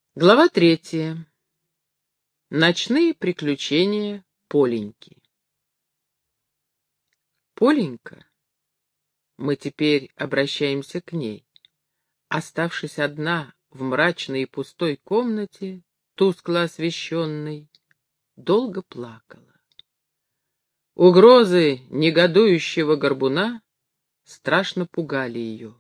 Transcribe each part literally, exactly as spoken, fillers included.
Глава третья. Ночные приключения Поленьки. Поленька, мы теперь обращаемся к ней, оставшись одна в мрачной и пустой комнате, тускло освещенной, долго плакала. Угрозы негодующего горбуна страшно пугали ее.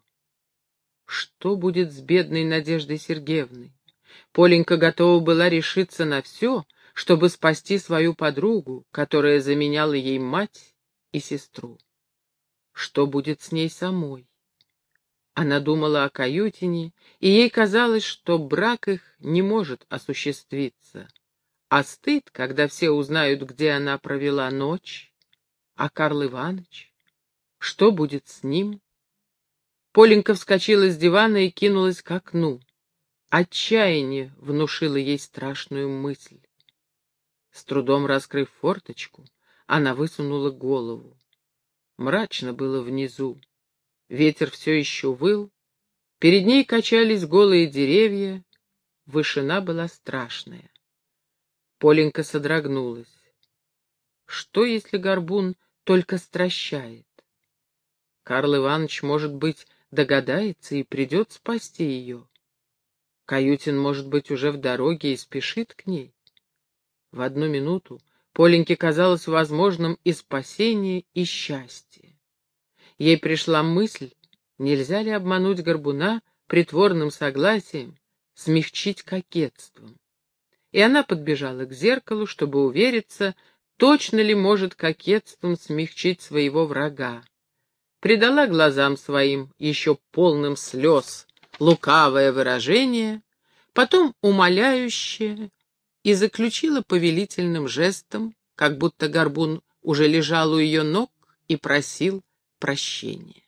Что будет с бедной Надеждой Сергеевной? Поленька готова была решиться на все, чтобы спасти свою подругу, которая заменяла ей мать и сестру. Что будет с ней самой? Она думала о Каютине, и ей казалось, что брак их не может осуществиться. А стыд, когда все узнают, где она провела ночь? А Карл Иваныч? Что будет с ним? Поленька вскочила с дивана и кинулась к окну. Отчаяние внушило ей страшную мысль. С трудом раскрыв форточку, она высунула голову. Мрачно было внизу. Ветер все еще выл. Перед ней качались голые деревья. Вышина была страшная. Поленька содрогнулась. Что, если горбун только стращает? Карл Иваныч, может быть, догадается и придет спасти ее. Каютин, может быть, уже в дороге и спешит к ней. В одну минуту Поленьке казалось возможным и спасение, и счастье. Ей пришла мысль, нельзя ли обмануть горбуна притворным согласием, смягчить кокетством. И она подбежала к зеркалу, чтобы увериться, точно ли может кокетством смягчить своего врага. Придала глазам своим, еще полным слез, лукавое выражение, потом умоляющее, и заключила повелительным жестом, как будто горбун уже лежал у ее ног и просил прощения.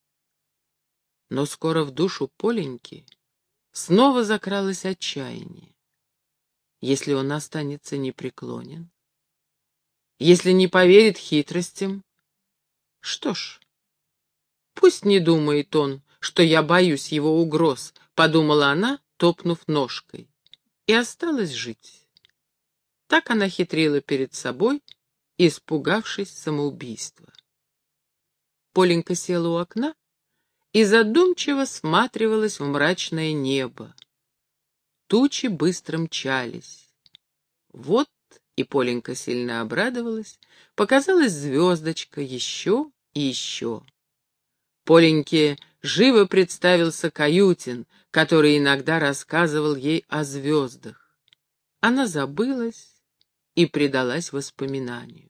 Но скоро в душу Поленьки снова закралось отчаяние. Если он останется непреклонен, если не поверит хитростям, что ж, пусть не думает он, что я боюсь его угроз, подумала она, топнув ножкой, и осталась жить. Так она хитрила перед собой, испугавшись самоубийства. Поленька села у окна и задумчиво всматривалась в мрачное небо. Тучи быстро мчались. Вот, и Поленька сильно обрадовалась, показалась звездочка еще и еще. Поленьке живо представился Каютин, который иногда рассказывал ей о звездах. Она забылась и предалась воспоминанию.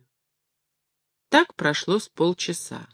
Так прошло с полчаса.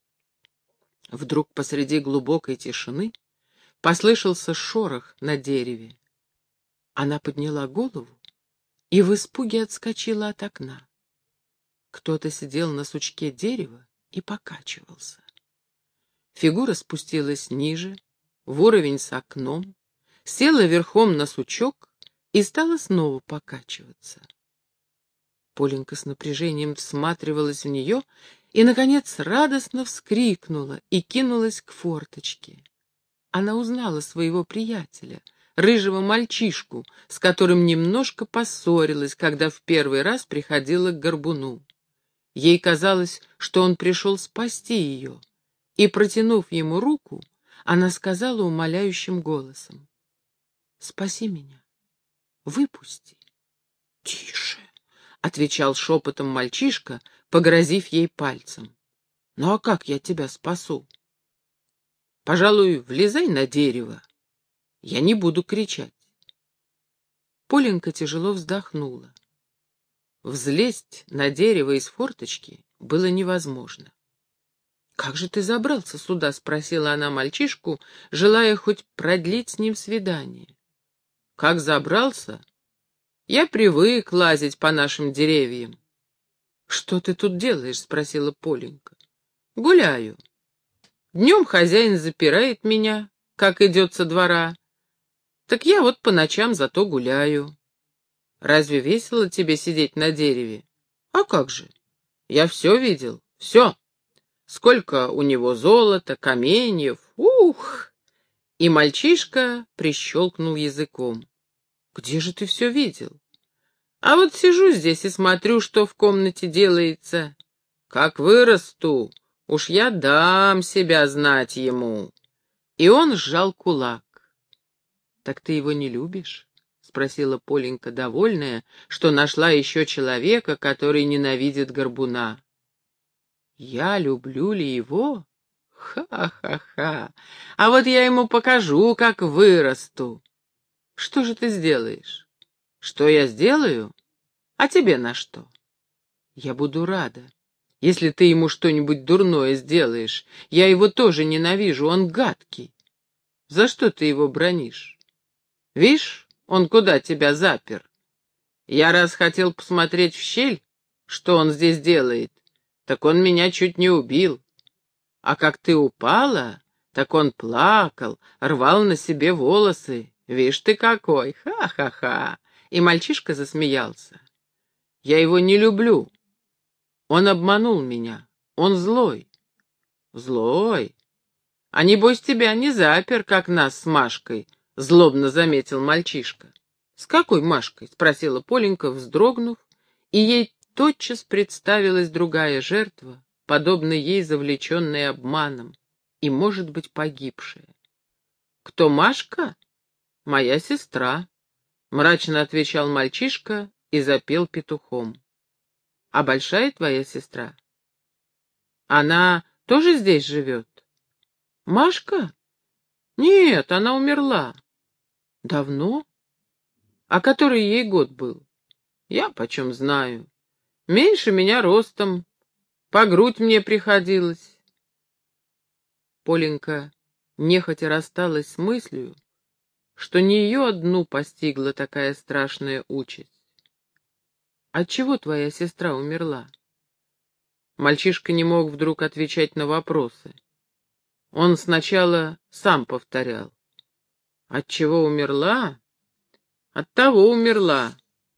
Вдруг посреди глубокой тишины послышался шорох на дереве. Она подняла голову и в испуге отскочила от окна. Кто-то сидел на сучке дерева и покачивался. Фигура спустилась ниже, в уровень с окном, села верхом на сучок и стала снова покачиваться. Поленька с напряжением всматривалась в нее и, наконец, радостно вскрикнула и кинулась к форточке. Она узнала своего приятеля, рыжего мальчишку, с которым немножко поссорилась, когда в первый раз приходила к горбуну. Ей казалось, что он пришел спасти ее, и, протянув ему руку, она сказала умоляющим голосом: «Спаси меня, выпусти». «Тише!» — отвечал шепотом мальчишка, погрозив ей пальцем. «Ну а как я тебя спасу? Пожалуй, влезай на дерево. Я не буду кричать». Поленька тяжело вздохнула. Взлезть на дерево из форточки было невозможно. «Как же ты забрался сюда?» — спросила она мальчишку, желая хоть продлить с ним свидание. «Как забрался? Я привык лазить по нашим деревьям». «Что ты тут делаешь?» — спросила Поленька. «Гуляю. Днем хозяин запирает меня, как идет со двора. Так я вот по ночам зато гуляю. Разве весело тебе сидеть на дереве? А как же? Я все видел, все. Сколько у него золота, каменьев, ух!» И мальчишка прищелкнул языком. Где же ты все видел? А вот сижу здесь и смотрю, что в комнате делается. Как вырасту, уж я дам себя знать ему. И он сжал кулак. Так ты его не любишь? — спросила Поленька, довольная, что нашла еще человека, который ненавидит горбуна. Я люблю ли его? Ха-ха-ха! А вот я ему покажу, как вырасту. Что же ты сделаешь? Что я сделаю? А тебе на что? Я буду рада, если ты ему что-нибудь дурное сделаешь. Я его тоже ненавижу, он гадкий. За что ты его бранишь? Вишь, он куда тебя запер? Я раз хотел посмотреть в щель, что он здесь делает, так он меня чуть не убил. А как ты упала, так он плакал, рвал на себе волосы. Вишь ты какой, ха-ха-ха. И мальчишка засмеялся. Я его не люблю. Он обманул меня. Он злой. Злой? А небось тебя не запер, как нас с Машкой, — злобно заметил мальчишка. «С какой Машкой?» — спросила Поленька, вздрогнув, и ей тотчас представилась другая жертва, подобно ей завлеченная обманом и, может быть, погибшая. «Кто Машка? Моя сестра», — мрачно отвечал мальчишка и запел петухом. «А большая твоя сестра? Она тоже здесь живет?» «Машка? Нет, она умерла». «Давно? А который ей год был?» «Я почем знаю. Меньше меня ростом, по грудь мне приходилось». Поленька нехотя рассталась с мыслью, что не ее одну постигла такая страшная участь. «Отчего твоя сестра умерла?» Мальчишка не мог вдруг отвечать на вопросы. Он сначала сам повторял. «Отчего умерла? Оттого умерла.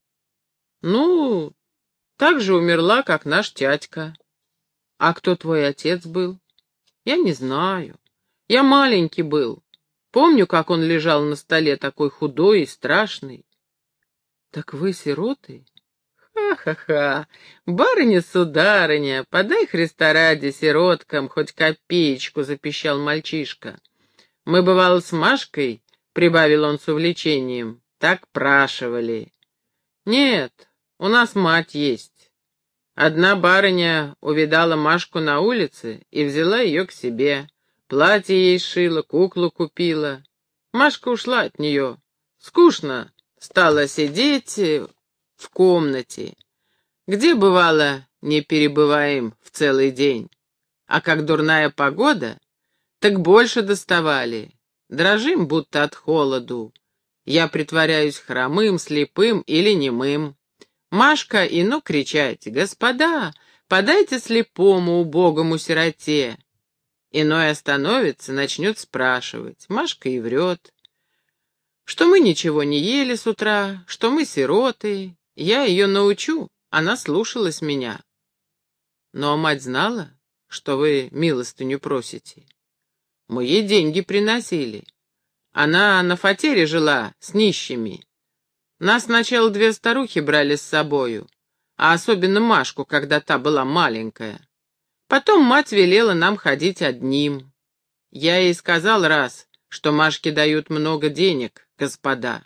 Ну, так же умерла, как наш тятька. А кто твой отец был? Я не знаю. Я маленький был. Помню, как он лежал на столе такой худой и страшный». «Так вы сироты?» «Ха-ха-ха! Барыня-сударыня, подай Христа ради сироткам хоть копеечку», — запищал мальчишка. «Мы, бывало, с Машкой, — прибавил он с увлечением, — так прашивали. Нет, у нас мать есть. Одна барыня увидала Машку на улице и взяла ее к себе. Платье ей сшила, куклу купила. Машка ушла от нее. Скучно стала сидеть в комнате, где, бывало, не перебываем в целый день. А как дурная погода, так больше доставали. Дрожим, будто от холоду. Я притворяюсь хромым, слепым или немым. Машка и ну кричать: «Господа, подайте слепому, убогому сироте!» Иной остановится, начнет спрашивать. Машка и врет, что мы ничего не ели с утра, что мы сироты. Я ее научу, она слушалась меня. Но мать знала, что вы милостыню просите. Мы ей деньги приносили. Она на фатере жила с нищими. Нас сначала две старухи брали с собою, а особенно Машку, когда та была маленькая. Потом мать велела нам ходить одним. Я ей сказал раз, что Машке дают много денег, господа.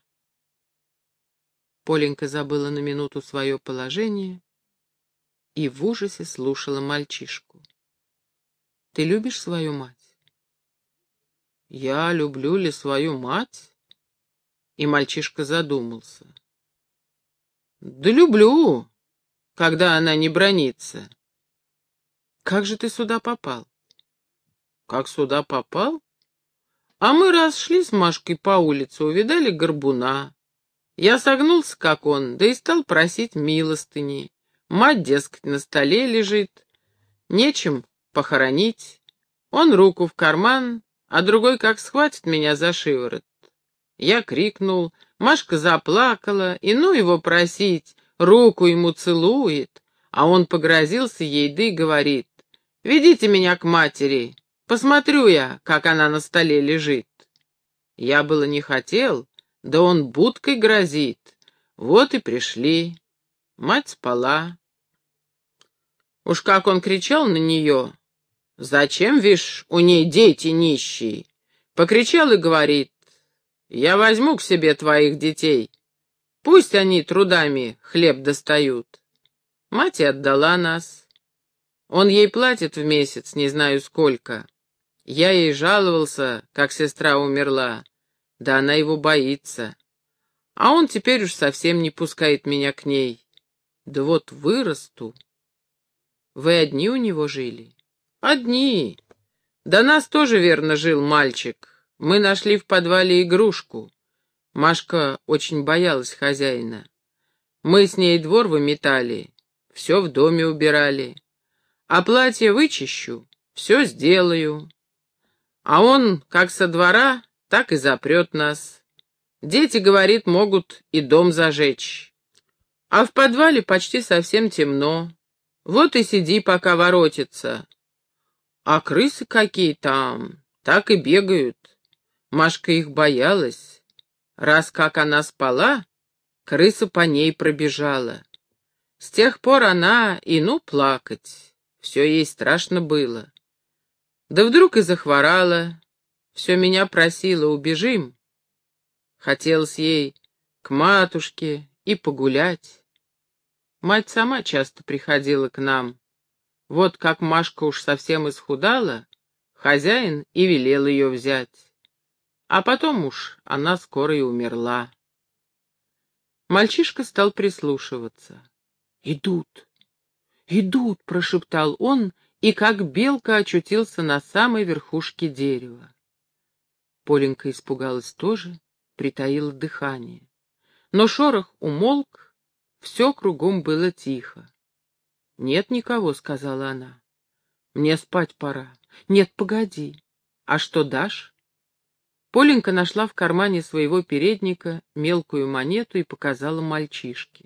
Поленька забыла на минуту свое положение и в ужасе слушала мальчишку. «Ты любишь свою мать?» «Я люблю ли свою мать?» И мальчишка задумался. «Да люблю, когда она не бранится». «Как же ты сюда попал?» «Как сюда попал? А мы раз шли с Машкой по улице, увидали горбуна. Я согнулся, как он, да и стал просить милостыни. Мать, дескать, на столе лежит, нечем похоронить. Он руку в карман, а другой как схватит меня за шиворот. Я крикнул, Машка заплакала, и ну его просить, руку ему целует, а он погрозился ей, да и говорит: «Ведите меня к матери, посмотрю я, как она на столе лежит». Я было не хотел, Да он будкой грозит. Вот и пришли. Мать спала. Уж как он кричал на нее. Зачем, вишь, у ней дети нищие? Покричал и говорит: я возьму к себе твоих детей. Пусть они трудами хлеб достают. Мать и отдала нас. Он ей платит в месяц, не знаю сколько. Я ей жаловался, как сестра умерла. Да она его боится. А он теперь уж совсем не пускает меня к ней. Да вот вырасту. Вы одни у него жили? Одни. До нас тоже, верно, жил мальчик. Мы нашли в подвале игрушку. Машка очень боялась хозяина. Мы с ней двор выметали, все в доме убирали. А платье вычищу, все сделаю. А он, как со двора, так и запрет нас. Дети, говорит, могут и дом зажечь. А в подвале почти совсем темно. Вот и сиди, пока воротится. А крысы какие там, так и бегают. Машка их боялась. Раз как она спала, крыса по ней пробежала. С тех пор она и ну плакать. Все ей страшно было. Да вдруг и захворала. Все меня просила: убежим. Хотелось ей к матушке и погулять. Мать сама часто приходила к нам. Вот как Машка уж совсем исхудала, хозяин и велел ее взять. А потом уж она скоро и умерла. Мальчишка стал прислушиваться. «Идут, идут!» — прошептал он, и как белка очутился на самой верхушке дерева. Поленька испугалась тоже, притаила дыхание. Но шорох умолк, все кругом было тихо. «Нет никого», — сказала она. «Мне спать пора». «Нет, погоди. А что дашь?» Поленька нашла в кармане своего передника мелкую монету и показала мальчишке.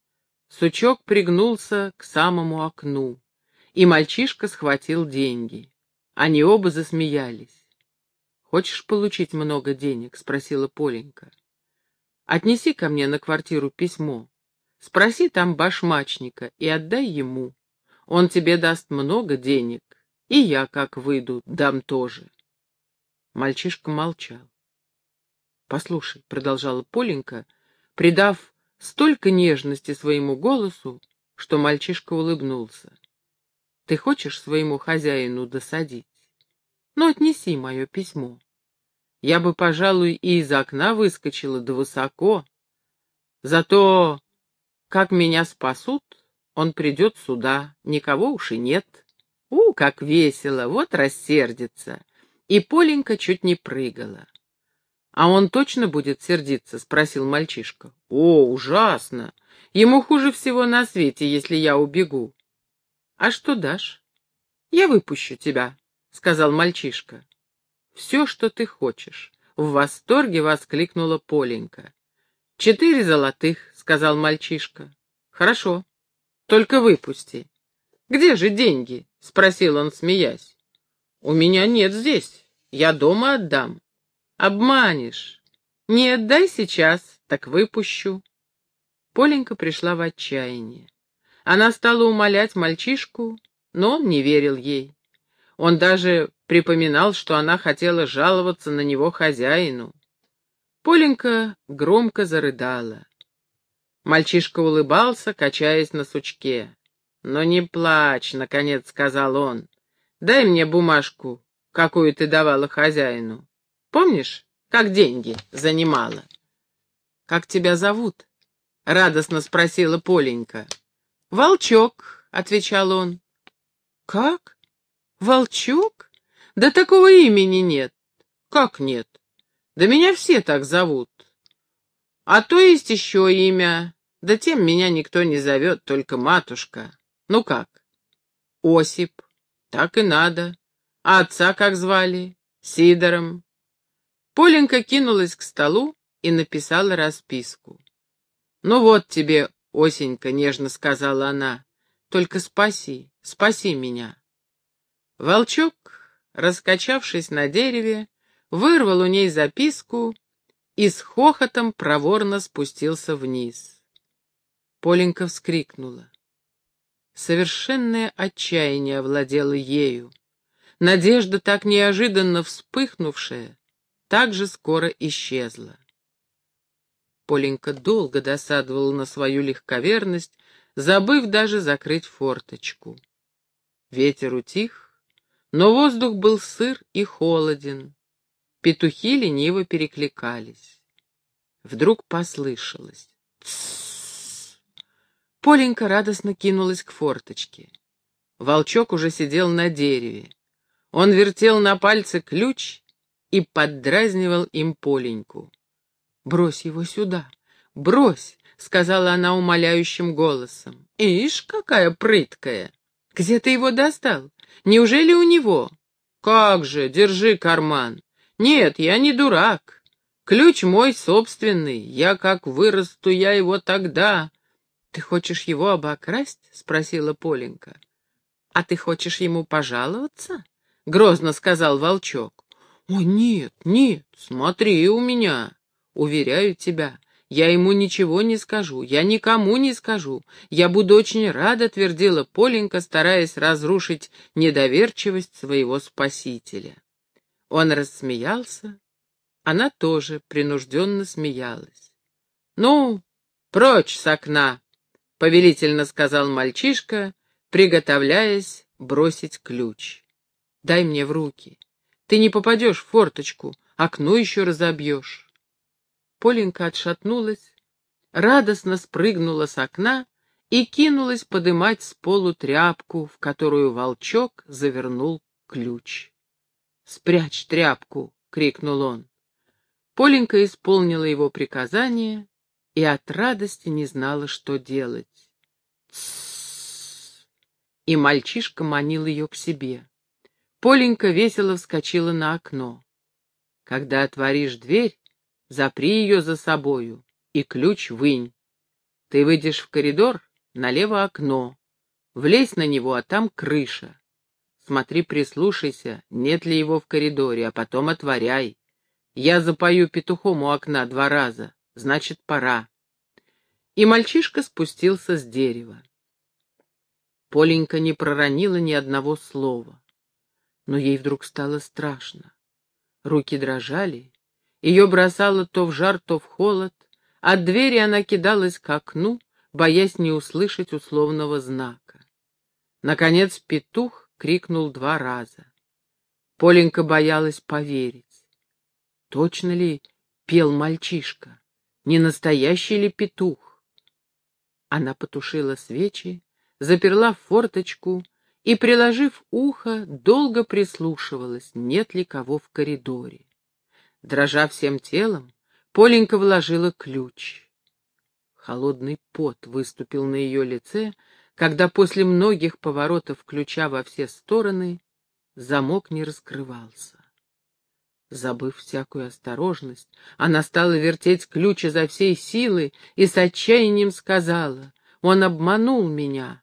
Сучок пригнулся к самому окну, и мальчишка схватил деньги. Они оба засмеялись. «Хочешь получить много денег?» — спросила Поленька. «Отнеси ко мне на квартиру письмо. Спроси там башмачника и отдай ему. Он тебе даст много денег, и я, как выйду, дам тоже». Мальчишка молчал. «Послушай», — продолжала Поленька, придав столько нежности своему голосу, что мальчишка улыбнулся. «Ты хочешь своему хозяину досадить? Ну, отнеси мое письмо. Я бы, пожалуй, и из окна выскочила, да высоко. Зато, как меня спасут, он придет сюда, никого уж и нет. У, как весело, вот рассердится». И Поленька чуть не прыгала. «А он точно будет сердиться?» — спросил мальчишка. «О, ужасно! Ему хуже всего на свете, если я убегу». «А что дашь?» «Я выпущу тебя», — сказал мальчишка. «Все, что ты хочешь», — в восторге воскликнула Поленька. «Четыре золотых», — сказал мальчишка. «Хорошо, только выпусти». «Где же деньги?» — спросил он, смеясь. «У меня нет здесь, я дома отдам». «Обманешь. Не отдай сейчас, так выпущу». Поленька пришла в отчаяние. Она стала умолять мальчишку, но он не верил ей. Он даже припоминал, что она хотела жаловаться на него хозяину. Поленька громко зарыдала. Мальчишка улыбался, качаясь на сучке. «Ну не плачь», — наконец сказал он. «Дай мне бумажку, какую ты давала хозяину. Помнишь, как деньги занимала?» «Как тебя зовут?» — радостно спросила Поленька. «Волчок», — отвечал он. «Как? Волчок? Да такого имени нет». «Как нет? Да меня все так зовут. А то есть еще имя, да тем меня никто не зовет, только матушка. Ну как?» «Осип. Так и надо. А отца как звали?» «Сидором». Поленька кинулась к столу и написала расписку. «Ну вот тебе, Осенька», — нежно сказала она, — «только спаси, спаси меня». Волчок, раскачавшись на дереве, вырвал у ней записку и с хохотом проворно спустился вниз. Поленька вскрикнула. Совершенное отчаяние овладело ею. Надежда, так неожиданно вспыхнувшая, так же скоро исчезла. Поленька долго досадовала на свою легковерность, забыв даже закрыть форточку. Ветер утих, но воздух был сыр и холоден. Петухи лениво перекликались. Вдруг послышалось: «Тссс!» Поленька радостно кинулась к форточке. Волчок уже сидел на дереве. Он вертел на пальце ключ и поддразнивал им Поленьку. «Брось его сюда, брось!» — сказала она умоляющим голосом. «Ишь, какая прыткая! Где ты его достал? Неужели у него?» «Как же, держи карман!» «Нет, я не дурак. Ключ мой собственный. Я как вырасту, я его тогда...» «Ты хочешь его обокрасть?» — спросила Поленька. «А ты хочешь ему пожаловаться?» — грозно сказал волчок. «О, нет, нет, смотри у меня. Уверяю тебя, я ему ничего не скажу, я никому не скажу. Я буду очень рада», — твердила Поленька, стараясь разрушить недоверчивость своего спасителя. Он рассмеялся, она тоже принужденно смеялась. «Ну, прочь с окна!» — повелительно сказал мальчишка, приготовляясь бросить ключ. «Дай мне в руки. Ты не попадешь в форточку, окно еще разобьешь». Поленька отшатнулась, радостно спрыгнула с окна и кинулась подымать с полу тряпку, в которую волчок завернул ключ. «Спрячь тряпку!» — крикнул он. Поленька исполнила его приказание и от радости не знала, что делать. «Тссс!» И мальчишка манил ее к себе. Поленька весело вскочила на окно. «Когда отворишь дверь, запри ее за собою и ключ вынь. Ты выйдешь в коридор, налево окно, влезь на него, а там крыша. Смотри, прислушайся, нет ли его в коридоре, а потом отворяй. Я запою петухом у окна два раза, значит, пора». И мальчишка спустился с дерева. Поленька не проронила ни одного слова. Но ей вдруг стало страшно. Руки дрожали, ее бросало то в жар, то в холод. От двери она кидалась к окну, боясь не услышать условного знака. Наконец петух крикнул два раза. Поленька боялась поверить. Точно ли пел мальчишка? Не настоящий ли петух? Она потушила свечи, заперла форточку и, приложив ухо, долго прислушивалась, нет ли кого в коридоре. Дрожа всем телом, Поленька вложила ключ. Холодный пот выступил на ее лице, когда после многих поворотов ключа во все стороны замок не раскрывался. Забыв всякую осторожность, она стала вертеть ключ изо всей силы и с отчаянием сказала: «Он обманул меня».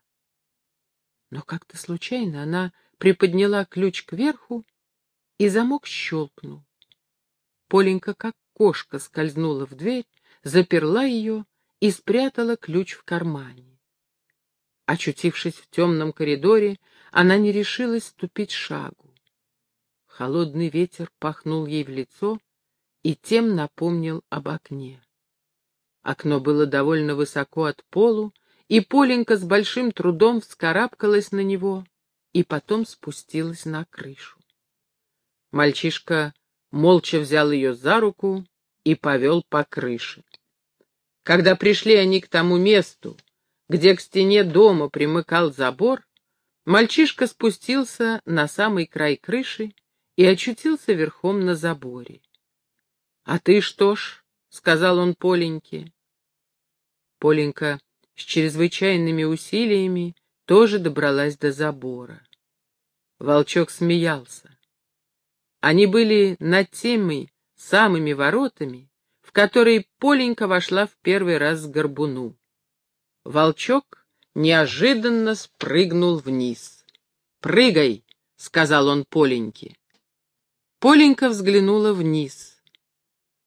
Но как-то случайно она приподняла ключ кверху, и замок щелкнул. Поленька, как кошка, скользнула в дверь, заперла ее и спрятала ключ в кармане. Очутившись в темном коридоре, она не решилась ступить шагу. Холодный ветер пахнул ей в лицо и тем напомнил об окне. Окно было довольно высоко от полу, и Поленька с большим трудом вскарабкалась на него и потом спустилась на крышу. Мальчишка молча взял ее за руку и повел по крыше. Когда пришли они к тому месту, где к стене дома примыкал забор, мальчишка спустился на самый край крыши и очутился верхом на заборе. «А ты что ж?» — сказал он Поленьке. Поленька с чрезвычайными усилиями тоже добралась до забора. Волчок смеялся. Они были над теми самыми воротами, в которые Поленька вошла в первый раз с горбуну. Волчок неожиданно спрыгнул вниз. «Прыгай!» — сказал он Поленьке. Поленька взглянула вниз.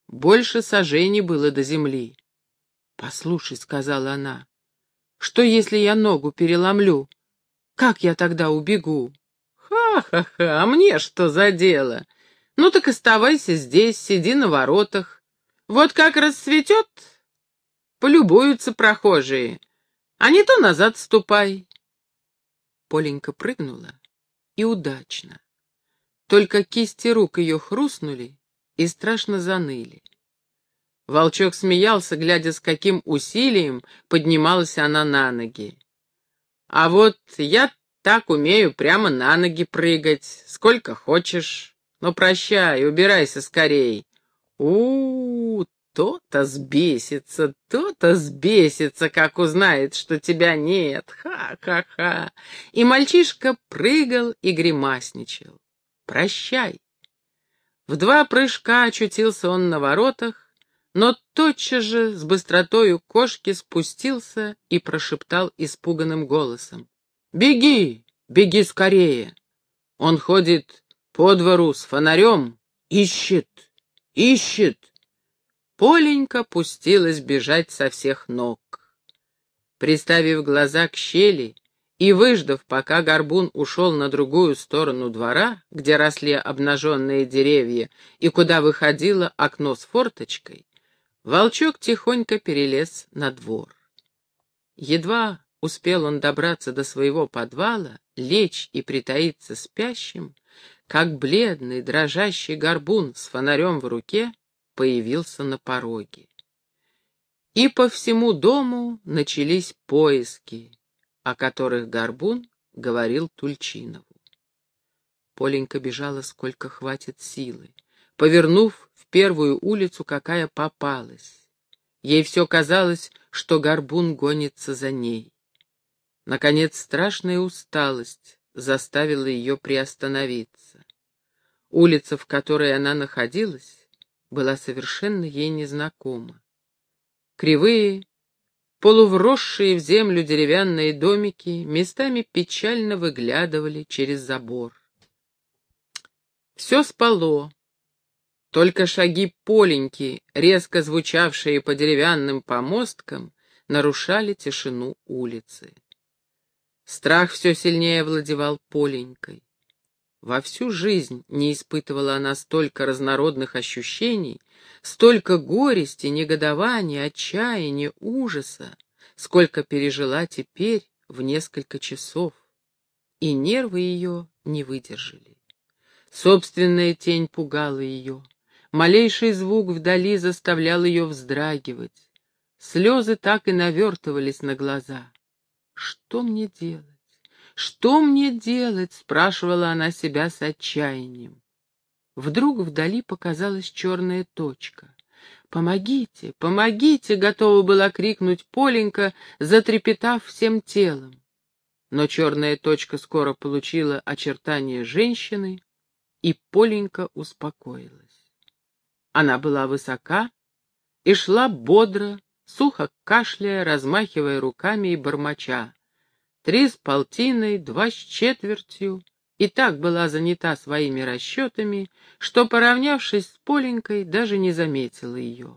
Больше сажений было до земли. «Послушай», — сказала она, — «что, если я ногу переломлю? Как я тогда убегу?» «Ха-ха-ха, а мне что за дело? Ну так оставайся здесь, сиди на воротах. Вот как расцветет, полюбуются прохожие, а не то назад ступай». Поленька прыгнула, и удачно. Только кисти рук ее хрустнули и страшно заныли. Волчок смеялся, глядя, с каким усилием поднималась она на ноги. «А вот я так умею прямо на ноги прыгать, сколько хочешь. Ну, прощай, убирайся скорей». У-у-у, то-то сбесится, то-то сбесится, как узнает, что тебя нет. Ха-ха-ха. И мальчишка прыгал и гримасничал. «Прощай». В два прыжка очутился он на воротах, но тотчас же с быстротою кошки спустился и прошептал испуганным голосом: «Беги, беги скорее! Он ходит по двору с фонарем, ищет, ищет!» Поленька пустилась бежать со всех ног. Приставив глаза к щели и выждав, пока горбун ушел на другую сторону двора, где росли обнаженные деревья и куда выходило окно с форточкой, волчок тихонько перелез на двор. Едва успел он добраться до своего подвала, лечь и притаиться спящим, как бледный, дрожащий горбун с фонарем в руке появился на пороге. И по всему дому начались поиски, о которых горбун говорил Тульчинову. Поленька бежала, сколько хватит силы, повернув в первую улицу, какая попалась. Ей все казалось, что горбун гонится за ней. Наконец, страшная усталость заставила ее приостановиться. Улица, в которой она находилась, была совершенно ей незнакома. Кривые, полувросшие в землю деревянные домики местами печально выглядывали через забор. Все спало. Только шаги Поленьки, резко звучавшие по деревянным помосткам, нарушали тишину улицы. Страх все сильнее овладевал Поленькой. Во всю жизнь не испытывала она столько разнородных ощущений, столько горести, негодования, отчаяния, ужаса, сколько пережила теперь в несколько часов, и нервы ее не выдержали. Собственная тень пугала ее, малейший звук вдали заставлял ее вздрагивать, слезы так и навертывались на глаза. «Что мне делать? Что мне делать?» — спрашивала она себя с отчаянием. Вдруг вдали показалась черная точка. «Помогите! Помогите!» — готова была крикнуть Поленька, затрепетав всем телом. Но черная точка скоро получила очертания женщины, и Поленька успокоилась. Она была высока и шла бодро, сухо кашляя, размахивая руками и бормоча. Три с полтиной, два с четвертью, и так была занята своими расчетами, что, поравнявшись с Поленькой, даже не заметила ее.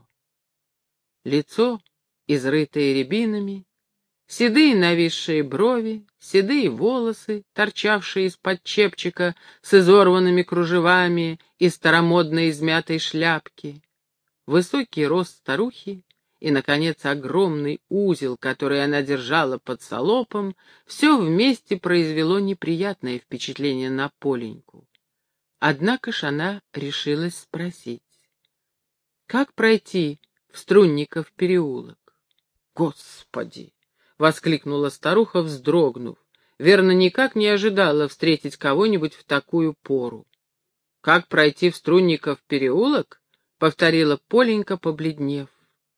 Лицо, изрытое рябинами, седые нависшие брови, седые волосы, торчавшие из-под чепчика с изорванными кружевами и старомодной измятой шляпки, высокий рост старухи и, наконец, огромный узел, который она держала под салопом, все вместе произвело неприятное впечатление на Поленьку. Однако ж она решилась спросить: «Как пройти в Струнников переулок?» «Господи!» — воскликнула старуха, вздрогнув. Верно, никак не ожидала встретить кого-нибудь в такую пору. «Как пройти в Струнников переулок?» — повторила Поленька, побледнев.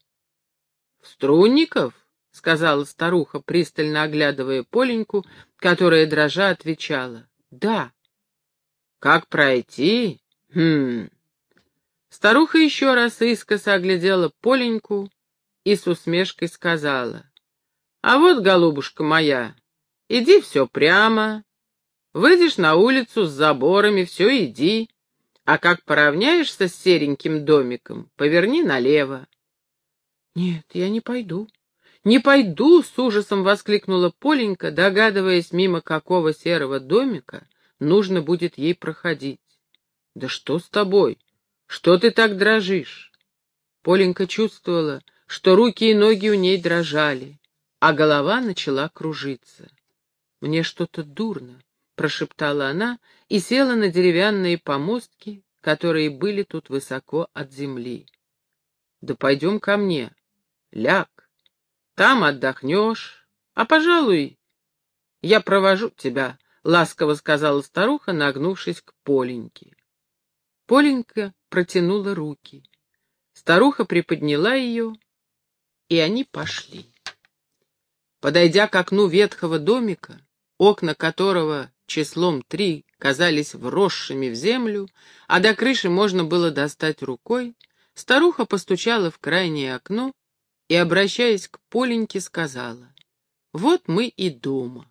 «В Струнников?» — сказала старуха, пристально оглядывая Поленьку, которая, дрожа, отвечала: «Да». «Как пройти? Хм...» Старуха еще раз искоса оглядела Поленьку и с усмешкой сказала: «А вот, голубушка моя, иди все прямо, выйдешь на улицу с заборами, все иди, А как поравняешься с сереньким домиком, поверни налево. Нет, я не пойду. «Не пойду!» — с ужасом воскликнула Поленька, догадываясь, мимо какого серого домика нужно будет ей проходить. «Да что с тобой? Что ты так дрожишь?» Поленька чувствовала, что руки и ноги у ней дрожали, а голова начала кружиться. «Мне что-то дурно», — прошептала она и села на деревянные помостки, которые были тут высоко от земли. «Да пойдем ко мне. Ляг. Там отдохнешь, а, пожалуй, я провожу тебя», — ласково сказала старуха, нагнувшись к Поленьке. Поленька протянула руки. Старуха приподняла ее, и они пошли. Подойдя к окну ветхого домика, окна которого числом три казались вросшими в землю, а до крыши можно было достать рукой, старуха постучала в крайнее окно и, обращаясь к Поленьке, сказала: «Вот мы и дома».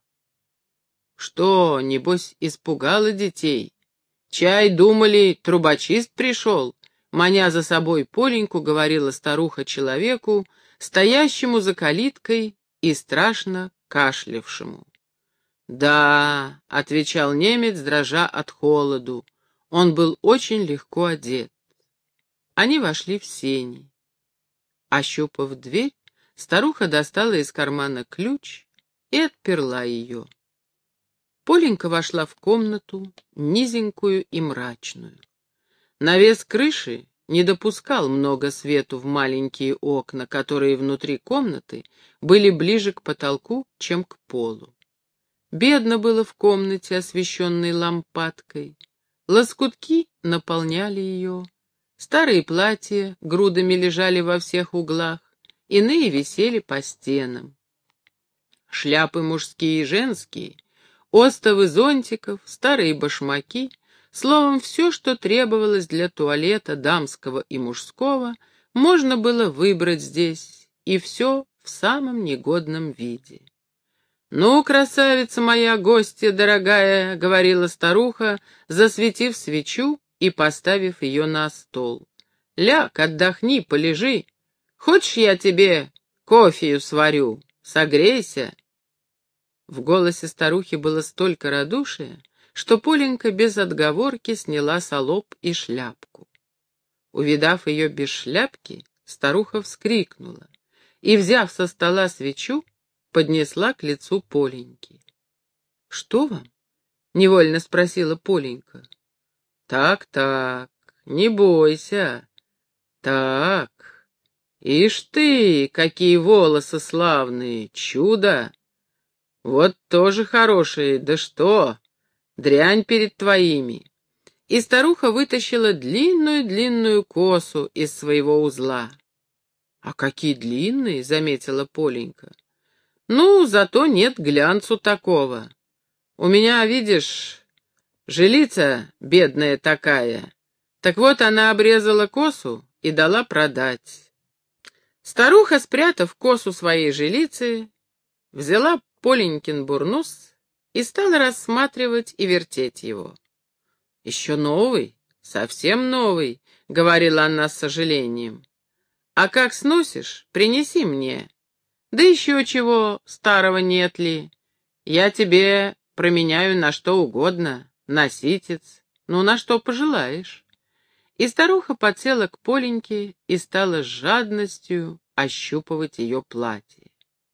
«Что, небось, испугала детей? Чай, думали, трубочист пришел?» Маня за собой Поленьку, говорила старуха человеку, стоящему за калиткой и страшно кашлявшему. «Да», — отвечал немец, дрожа от холоду. Он был очень легко одет. Они вошли в сени. Ощупав дверь, старуха достала из кармана ключ и отперла ее. Поленька вошла в комнату, низенькую и мрачную. Навес крыши не допускал много свету в маленькие окна, которые внутри комнаты были ближе к потолку, чем к полу. Бедно было в комнате, освещенной лампадкой. Лоскутки наполняли ее. Старые платья грудами лежали во всех углах, иные висели по стенам. Шляпы мужские и женские, остовы зонтиков, старые башмаки, словом, все, что требовалось для туалета дамского и мужского, можно было выбрать здесь, и все в самом негодном виде. «Ну, красавица моя, гостья дорогая», — говорила старуха, засветив свечу и поставив ее на стол. «Ляг, отдохни, полежи. Хочешь, я тебе кофею сварю? Согрейся». В голосе старухи было столько радушия, что Поленька без отговорки сняла салоп и шляпку. Увидав ее без шляпки, старуха вскрикнула и, взяв со стола свечу, поднесла к лицу Поленьки. «Что вам?» — невольно спросила Поленька. «Так-так, не бойся. Так, ишь ты, какие волосы славные, чудо! Вот тоже хорошие, да что, дрянь перед твоими». И старуха вытащила длинную-длинную косу из своего узла. «А какие длинные!» — заметила Поленька. «Ну, зато нет глянцу такого. У меня, видишь, жилица бедная такая. Так вот, она обрезала косу и дала продать». Старуха, спрятав косу своей жилицы, взяла Поленькин бурнус и стала рассматривать и вертеть его. «Еще новый, совсем новый», — говорила она с сожалением. «А как сносишь, принеси мне. Да еще чего старого нет ли? Я тебе променяю на что угодно, на ситец, ну на что пожелаешь». И старуха подсела к Поленьке и стала с жадностью ощупывать ее платье.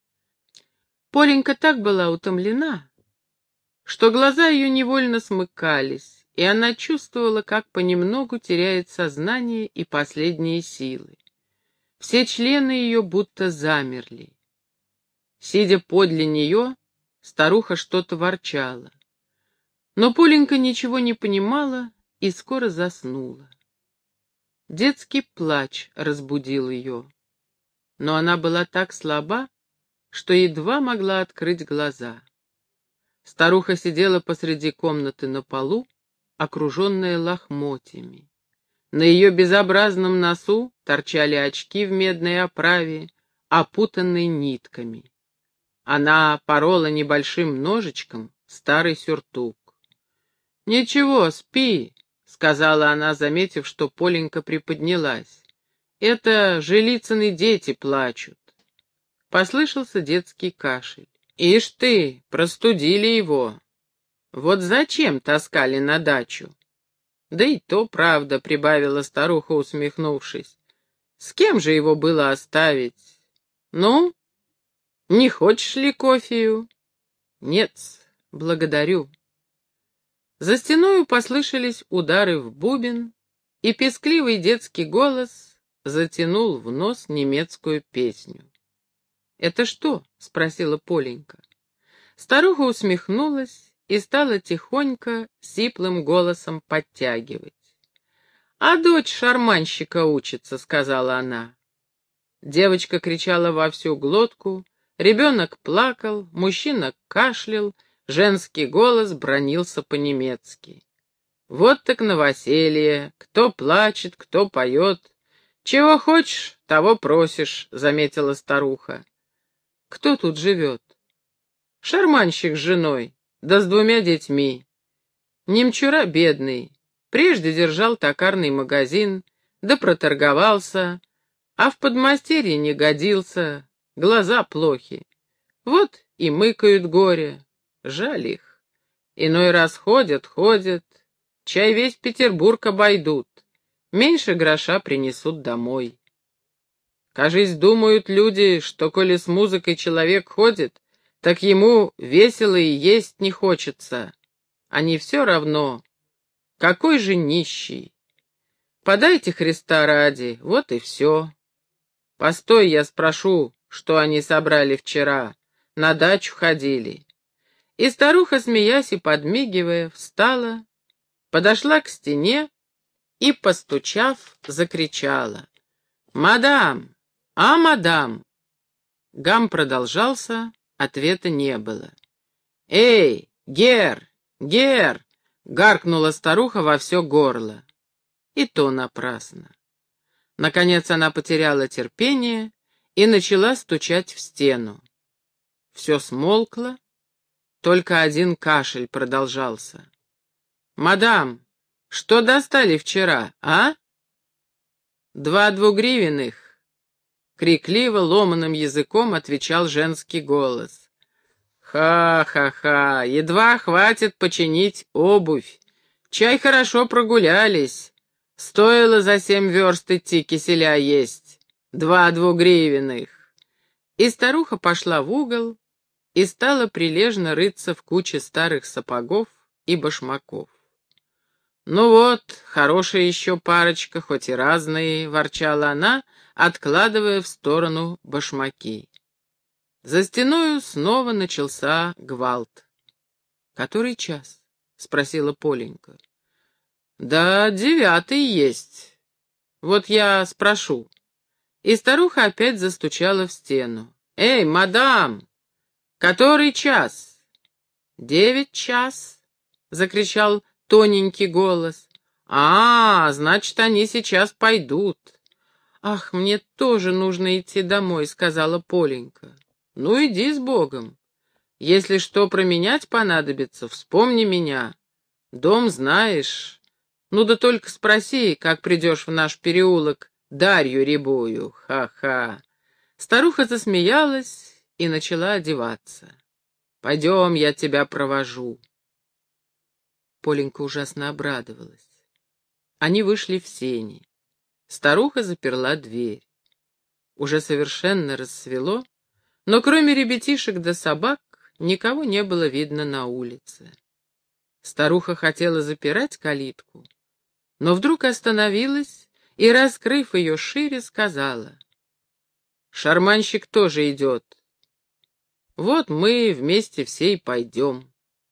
Поленька так была утомлена, что глаза ее невольно смыкались, и она чувствовала, как понемногу теряет сознание и последние силы. Все члены ее будто замерли. Сидя подле нее, старуха что-то ворчала. Но Поленька ничего не понимала и скоро заснула. Детский плач разбудил ее, но она была так слаба, что едва могла открыть глаза. Старуха сидела посреди комнаты на полу, окруженная лохмотьями. На ее безобразном носу торчали очки в медной оправе, опутанные нитками. Она порола небольшим ножичком старый сюртук. «Ничего, спи, сказала она, заметив, что Поленька приподнялась. «Это Желицыны дети плачут». Послышался детский кашель. «Ишь ты, простудили его. Вот зачем таскали на дачу?» «Да и то правда», — прибавила старуха, усмехнувшись. «С кем же его было оставить? Ну, не хочешь ли кофею?» «Нет, благодарю». За стеною послышались удары в бубен, и пескливый детский голос затянул в нос немецкую песню. «Это что?» — спросила Поленька. Старуха усмехнулась и стала тихонько, сиплым голосом подтягивать. «А дочь шарманщика учится», — сказала она. Девочка кричала во всю глотку, ребенок плакал, мужчина кашлял, женский голос бранился по-немецки. «Вот так новоселье, кто плачет, кто поет. Чего хочешь, того просишь», — заметила старуха. «Кто тут живет?» «Шарманщик с женой, да с двумя детьми. Немчура бедный, прежде держал токарный магазин, да проторговался, а в подмастерье не годился, глаза плохи. Вот и мыкают горе, жаль их. Иной раз ходят, ходят, чай весь Петербург обойдут, меньше гроша принесут домой. Кажись, думают люди, что коли с музыкой человек ходит, так ему весело и есть не хочется. А не все равно, какой же нищий. Подайте Христа ради, вот и все. Постой, я спрошу, что они собрали вчера. На дачу ходили». И старуха, смеясь и подмигивая, встала, подошла к стене и, постучав, закричала: «Мадам! А, мадам!» Гам продолжался, ответа не было. «Эй, Гер! Гер!» — гаркнула старуха во все горло. И то напрасно. Наконец она потеряла терпение и начала стучать в стену. Все смолкло, только один кашель продолжался. «Мадам, что достали вчера, а?» «Два двугривенных», — крикливо, ломаным языком отвечал женский голос. «Ха-ха-ха, едва хватит починить обувь. Чай хорошо прогулялись. Стоило за семь верст идти киселя есть. Два двугривенных». И старуха пошла в угол и стала прилежно рыться в куче старых сапогов и башмаков. «Ну вот, хорошая еще парочка, хоть и разные», — ворчала она, откладывая в сторону башмаки. За стеною снова начался гвалт. «Который час?» — спросила Поленька. «Да девятый есть. Вот я спрошу». И старуха опять застучала в стену. «Эй, мадам! Который час?» «Девять час», — закричал тоненький голос. «А, значит, они сейчас пойдут». «Ах, мне тоже нужно идти домой», — сказала Поленька. «Ну, иди с Богом. Если что променять понадобится, вспомни меня. Дом знаешь. Ну да только спроси, как придешь в наш переулок Дарью Рябую. Ха-ха». Старуха засмеялась и начала одеваться. «Пойдем, я тебя провожу». Поленька ужасно обрадовалась. Они вышли в сени. Старуха заперла дверь. Уже совершенно рассвело, но кроме ребятишек да собак никого не было видно на улице. Старуха хотела запирать калитку, но вдруг остановилась и, раскрыв ее шире, сказала: «Шарманщик тоже идет. Вот мы вместе все и пойдем».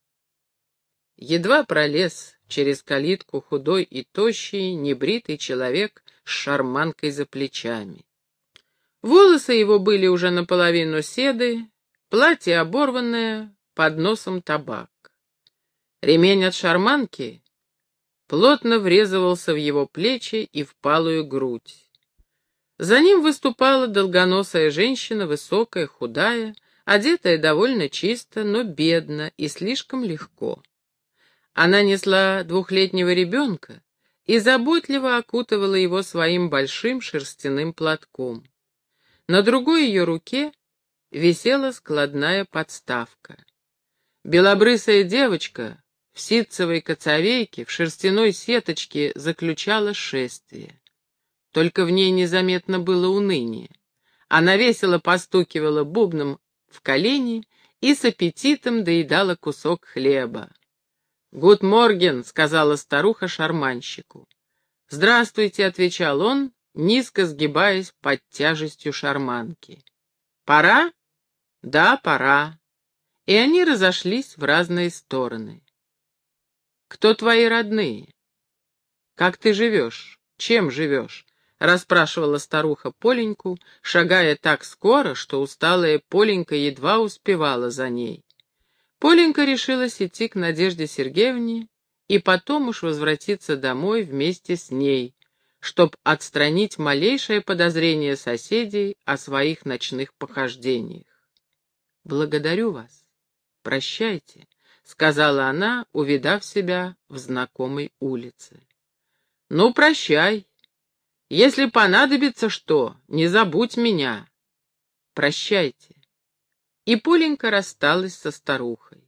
Едва пролез через калитку худой и тощий, небритый человек с шарманкой за плечами. Волосы его были уже наполовину седы, платье оборванное, под носом табак. Ремень от шарманки плотно врезывался в его плечи и впалую грудь. За ним выступала долгоносая женщина, высокая, худая, одетая довольно чисто, но бедно и слишком легко. Она несла двухлетнего ребенка и заботливо окутывала его своим большим шерстяным платком. На другой ее руке висела складная подставка. Белобрысая девочка в ситцевой коцовейке, в шерстяной сеточке заключала шествие. Только в ней незаметно было уныние. Она весело постукивала бубном в колени и с аппетитом доедала кусок хлеба. «Гуд морген», — сказала старуха шарманщику. «Здравствуйте», — отвечал он, низко сгибаясь под тяжестью шарманки. «Пора?» «Да, пора». И они разошлись в разные стороны. «Кто твои родные? Как ты живешь? Чем живешь?» — расспрашивала старуха Поленьку, шагая так скоро, что усталая Поленька едва успевала за ней. Поленька решилась идти к Надежде Сергеевне и потом уж возвратиться домой вместе с ней, чтоб отстранить малейшее подозрение соседей о своих ночных похождениях. «Благодарю вас. Прощайте», — сказала она, увидав себя в знакомой улице. «Ну, прощай. Если понадобится что, не забудь меня. Прощайте». И Поленька рассталась со старухой.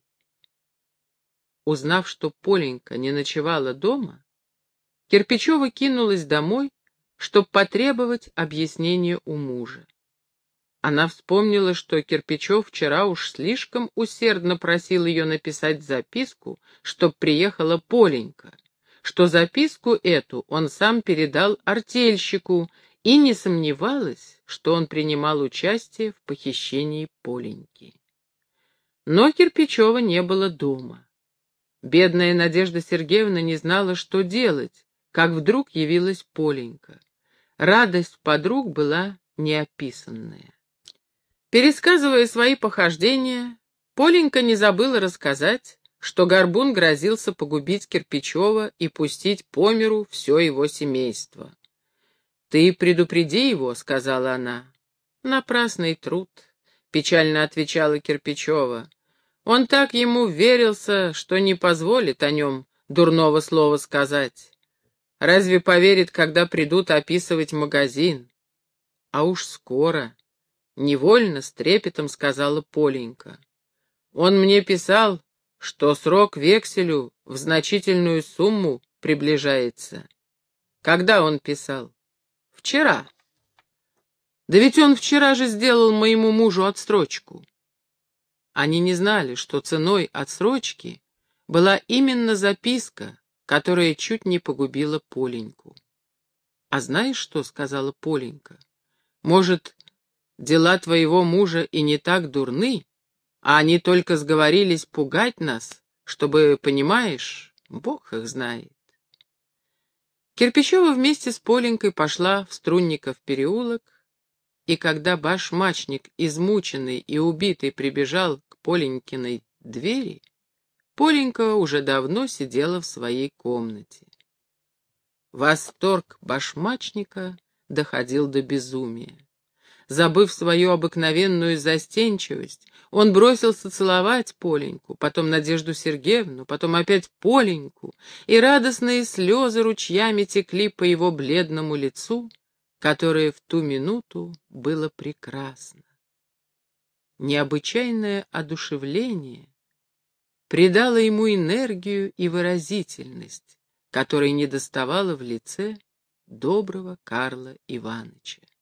Узнав, что Поленька не ночевала дома, Кирпичева кинулась домой, чтобы потребовать объяснения у мужа. Она вспомнила, что Кирпичев вчера уж слишком усердно просил ее написать записку, чтоб приехала Поленька, что записку эту он сам передал артельщику, и не сомневалась, что он принимал участие в похищении Поленьки. Но Кирпичева не было дома. Бедная Надежда Сергеевна не знала, что делать, как вдруг явилась Поленька. Радость подруг была неописанная. Пересказывая свои похождения, Поленька не забыла рассказать, что Горбун грозился погубить Кирпичева и пустить по миру все его семейство. «Ты предупреди его», — сказала она. «Напрасный труд», — печально отвечала Кирпичева. «Он так ему верился, что не позволит о нем дурного слова сказать. Разве поверит, когда придут описывать магазин? А уж скоро». Невольно, с трепетом сказала Поленька. «Он мне писал, что срок векселю в значительную сумму приближается». «Когда он писал?» «Вчера». «Да ведь он вчера же сделал моему мужу отсрочку». Они не знали, что ценой отсрочки была именно записка, которая чуть не погубила Поленьку. «А знаешь что?» — сказала Поленька. «Может, дела твоего мужа и не так дурны, а они только сговорились пугать нас, чтобы, понимаешь, Бог их знает». Кирпичева вместе с Поленькой пошла в Струнников переулок, и когда башмачник, измученный и убитый, прибежал к Поленькиной двери, Поленька уже давно сидела в своей комнате. Восторг башмачника доходил до безумия. Забыв свою обыкновенную застенчивость, он бросился целовать Поленьку, потом Надежду Сергеевну, потом опять Поленьку, и радостные слезы ручьями текли по его бледному лицу, которое в ту минуту было прекрасно. Необычайное одушевление придало ему энергию и выразительность, которой недоставало в лице доброго Карла Иваныча.